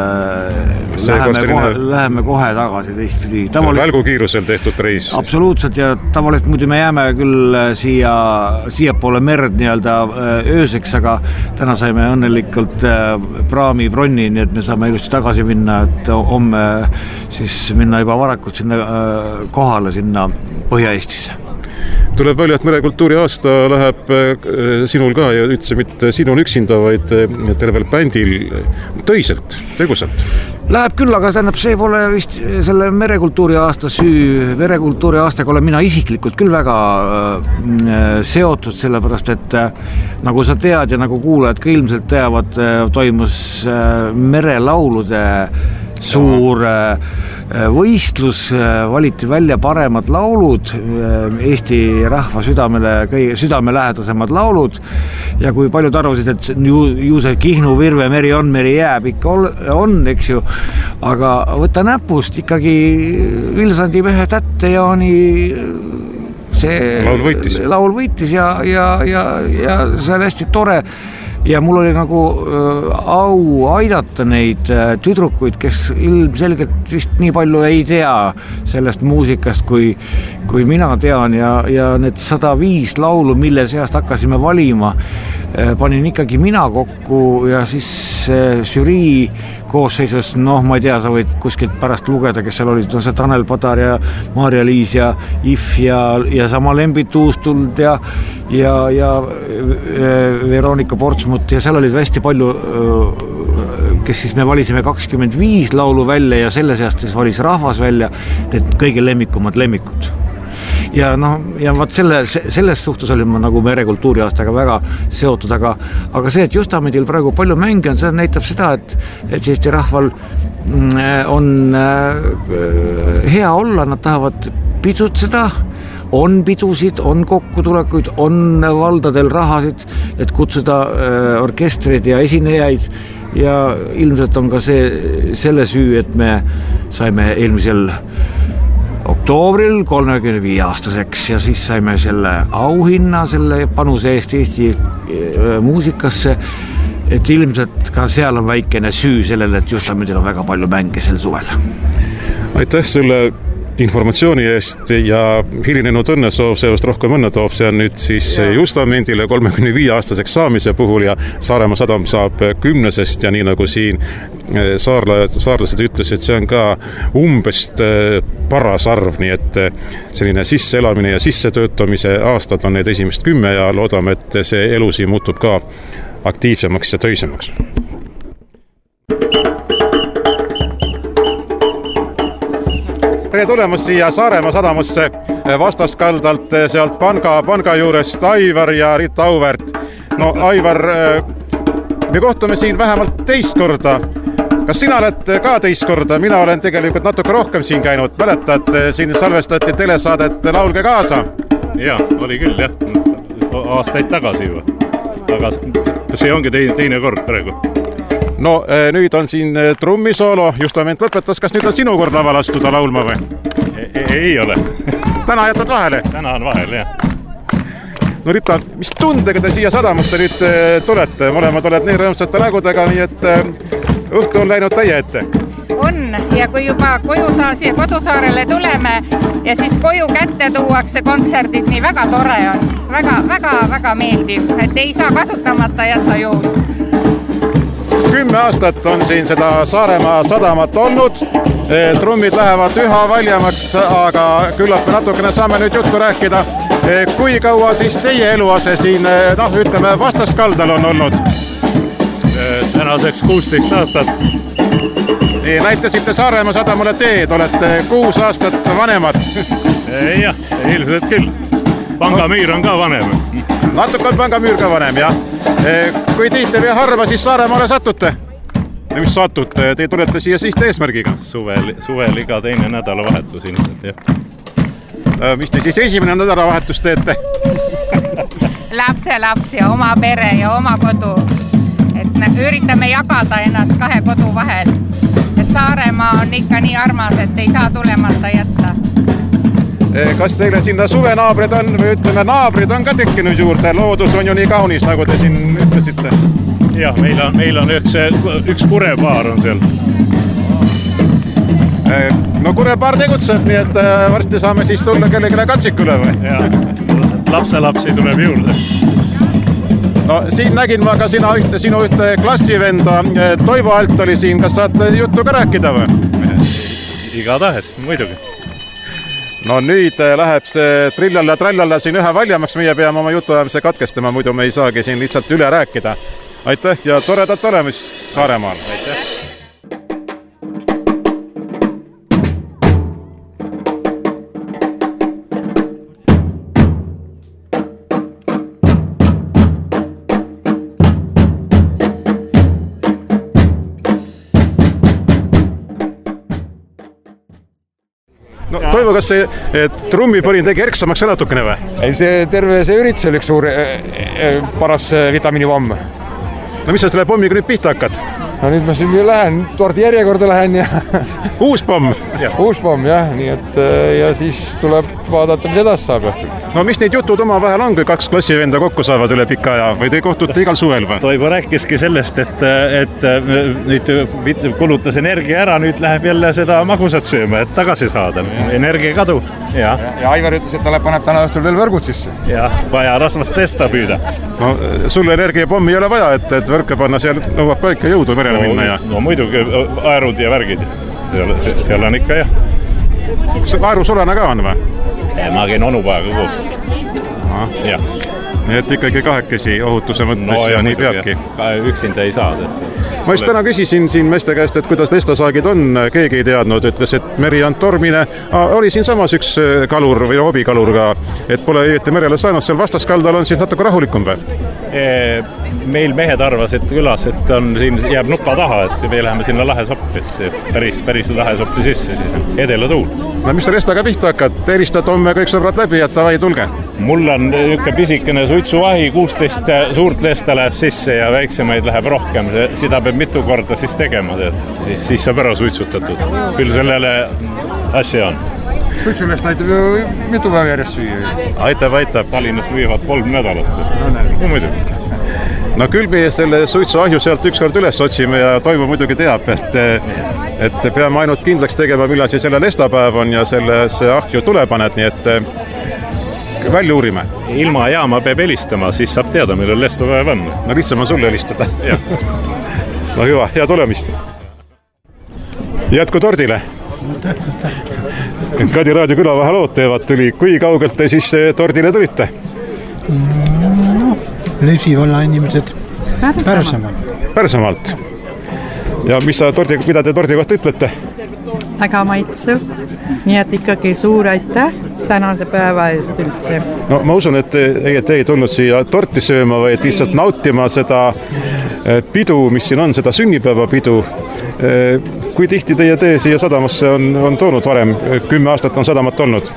läheme kohe tagasi teistpidi. Välgukiirusel tehtud reis? Absoluutselt ja tavaliselt muidu me jääme küll siia poole merd nii-öelda ööseks, aga täna saime õnnelikult praami bronni, nii et me saame ilusti tagasi minna, et homme siis minna juba varakult sinna kohale sinna Põhja-Eestisse. Tuleb välja, et merekultuuri aasta läheb sinul ka ja üldse mitte sinul üksinda, vaid tervel bändil töiselt, tegusalt. Läheb küll, aga tähendab, see pole vist selle merekultuuri aasta süü. Merekultuuri aastaga olen mina isiklikult küll väga seotud, sellepärast, et nagu sa tead ja nagu kuulajad ka ilmselt teavad, toimus merelaulude suur võistlus, valiti välja paremad laulud, Eesti rahva südamelähedasemad laulud ja kui paljud arvasid, et ju see Kihnu, Virve, Meri on, Meri jääb ikka on, eks ju, aga võta näpust ikkagi Vilsandi mehe Tätte Jaani see laul võitis ja see on hästi tore. Ja mul oli nagu au aidata neid tüdrukuid, kes ilmselgelt vist nii palju ei tea sellest muusikast, kui mina tean ja need 105 laulu, mille seast hakkasime valima, panin ikkagi mina kokku ja siis žürii koosseisus, ma ei tea, sa võid kuskilt pärast lugeda, kes seal olid, see Tanel Padar ja Maarja-Liis ja If ja sama Lembit Uustuld ja Veronika Portsmut ja seal olid hästi palju, kes siis me valisime 25 laulu välja ja selle seast siis valis rahvas välja need kõige lemmikumad lemmikud. Ja vaat selles suhtes olin ma nagu merekultuuri aastaga väga seotud, aga see, et Justamedil praegu palju mänge on, see näitab seda, et Eesti rahval on hea olla, nad tahavad pidutseda, on pidusid, on kokkutulekuid, on valdadel rahasid, et kutsuda orkestreid ja esinejaid ja ilmselt on ka selle süü, et me saime eelmisel oktoobril 35-aastaseks ja siis saime selle auhinna selle panuse eest Eesti muusikasse, et ilmselt ka seal on väikene süü sellele, et Justamedil on väga palju mänge sel suvel. Aitäh selle informatsiooni eest ja hilinenud õnnesoov, seost rohkem õnne toob, see on nüüd siis Justamedile 35-aastaseks saamise puhul ja Saaremaa sadam saab 10-sest ja nii nagu siin saarlased ütlesid, see on ka umbest paras arv, nii et selline sisseelamine ja sissetöötamise aastad on need esimest 10 ja loodame, et see elu siin muutub ka aktiivsemaks ja töisemaks. Tere tulemast siia Saaremaa sadamusse vastaskaldalt sealt panga juurest Aivar ja Rita Auväärt. No Aivar, me kohtume siin vähemalt teist korda. Kas sina oled ka teist korda? Mina olen tegelikult natuke rohkem siin käinud. Mäletad, siin salvestati telesaadet Laulge kaasa? Jaa, oli küll jah. Aastaid tagasi juba. Aga see ongi teine kord praegu. No nüüd on siin trummisoolo, Justament lõpetas, kas nüüd on sinu kord laval astuda laulma või? Ei ole. Täna jätad vahele? Täna on vahel, jah. No Rita, mis tundega te siia sadamusse nüüd tulete? Mõlemad oled nii rõõmsate nägudega, nii et õhtu on läinud täie ette. On ja kui juba kodusaarele tuleme ja siis koju kätte tuuakse kontserdid, nii väga tore on. Väga meeldiv, et ei saa kasutamata jätta juhus. 10 aastat on siin seda Saaremaa sadamat olnud, trummid lähevad üha valjemaks, aga küllap me natukene saame nüüd juttu rääkida. Kui kaua siis teie eluase siin, ütleme, vastaskaldal on olnud? Tänaseks 16 aastat. Näitasite Saaremaa sadamale teed, olete 6 aastat vanemad. Jah, ilmselt küll. Pangamüür on ka vanem. Natuke on Pangamüür ka vanem, jah. Kui tihti või harva siis Saaremaale satute? Mis satute? Te tulete siia sihteesmärgiga? Suvel iga teine nädalavahetus ilmselt, jah. Mis te siis esimene nädalavahetus teete? Lapselaps ja oma pere ja oma kodu. Et üritame jagada ennast 2 kodu vahel. Et Saaremaa on ikka nii armas, et ei saa tulemata jätta. Kas teile sinna suvenaabrid on, või ütleme, naabrid on ka tekkinud juurde? Loodus on ju nii kaunis, nagu te siin ütlesite. Jah, meil on üks kurepaar on seal. No kurepaar tegutseb, nii et varsti saame siis tulla kellegile katsikule või? Jah, lapselapsi tuleb juurde. No siin nägin ma ka sinu ühte klassivenda, Toivo Alt oli siin, kas saate juttu ka rääkida või? Igatahes, muidugi. No nüüd läheb see trillalla siin ühe valjamaks, meie peame oma jutuajamise katkestama, muidu me ei saagi siin lihtsalt üle rääkida. Aitäh ja toredat olemist Saaremaal! Aitäh! Toivo, kas see trummipõrin tegi erksamaks natukene või? Ei, terve see üritus oli üks suur paras vitamiinipomm. No mis sa selle pommiga nüüd pihta hakkad? No nüüd ma siin lähen, tordi järjekorda lähen ja... Uus pomm? Uus pomm, jah. Nii et ja siis tuleb vaadata, mis edasi saab õhtul. No mis neid jutud oma vahel on, kui 2 klassivenda kokku saavad üle pika aja või te kohtute igal suvel või? Toivo rääkiski sellest, et nüüd kulutas energia ära, nüüd läheb jälle seda magusat sööma, et tagasi saada. Energia kadu. Ja Aivar ütles, et talle paneb täna õhtul veel võrgud sisse. Ja, vaja rasvast testa püüda. No sul energiapommi ei ole vaja, et võrke panna, seal nõuab ka ikka jõudu merele minna. Ja... No muidugi aerud ja värgid. Seal on ikka jah. Kas aerusolana ka on või? Ma käin onupajaga koos. Jah. Nii et ikkagi kahekesi ohutuse mõttes ja nii peabki. Üksinda ei saa. Ma just täna küsisin siin meeste käest, et kuidas lestasaagid on, keegi ei teadnud, ütles, et meri on tormine. Oli siin samas üks kalur või hobikalur ka, et pole õieti merele saanud, seal vastaskaldal on siis natuke rahulikum või? Meil mehed arvasid külas, et siin jääb nuka taha, et me läheme sinna lahesoppi, et päris lahesoppi sisse, siis edela tuul. No mis sa lestaga pihta hakkad? Teristad homme kõik sõbrad läbi, et tavai, tulge. Mul on üks pisikene suitsuvahi, 16 suurt lesta läheb sisse ja väiksemaid läheb rohkem. Seda peab mitu korda siis tegema, siis saab ära suitsutatud. Küll sellele asja on. Suitsulest aitab ju mitu päeva järjest süüa. Aitab. Tallinnast müüvad 3 nädalat. No muidugi. No küll me selle suitsuahju sealt ükskord üles otsime ja Toivo muidugi teab, et peame ainult kindlaks tegema, millal siis selle lestapäev on ja sellesse ahju tule paned, nii et välja uurime. Ilma jaama peab helistama, siis saab teada, millal lestapäev on. No lihtsam on sulle helistada. No hüva, head olemist. Jätku tordile. Kadi Raadio külavahelood teevad tuli. Kui kaugelt te siis tordile tulite? Lüsivalla inimesed Pärsamaalt. Ja mida te tordi kohta ütlete? Väga maitsev. Nii et ikkagi suur aitäh tänase päeva eest üldse. No ma usun, et te ei tulnud siia torti sööma, vaid lihtsalt nautima seda pidu, mis siin on, seda sünnipäevapidu. Kui tihti teie tee siia sadamasse on toonud varem? 10 aastat on sadamat olnud.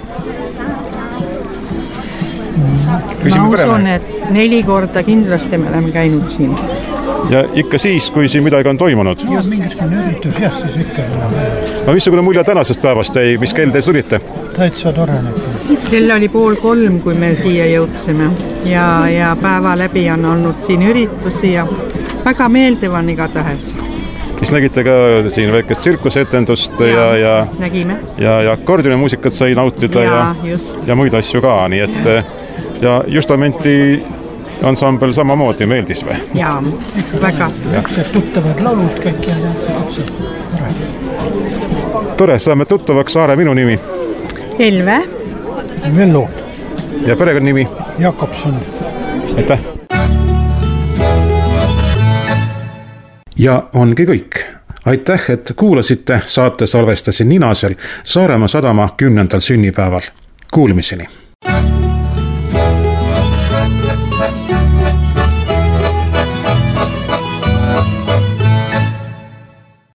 Ma usun, et 4 korda kindlasti me oleme käinud siin. Ja ikka siis, kui siin midagi on toimunud? Just mingisugune üritus, jah, siis ikka. No missugune mulje tänasest päevast jäi, mis kell te tulite? Täitsa tore. Kell oli 2:30, kui me siia jõudsime ja päeva läbi on olnud siin üritusi ja väga meeldiv on igatahes. Mis nägite ka siin väikest tsirkusetendust ja nägime. Ja akordionimuusikat sai nautida ja muid asju ka, nii et ja Justamenti ansambel samamoodi meeldis või? Jaa, väga. Üksed tuttavad laulud kõik ja tore, saame tuttavaks. Saare, minu nimi? Elve. Vello. Ja perekonnanimi? Jakobson. Aitäh. Ja ongi kõik. Aitäh, et kuulasite. Saate salvestasin Ninasel Saaremaa sadama 10. sünnipäeval. Kuulmiseni.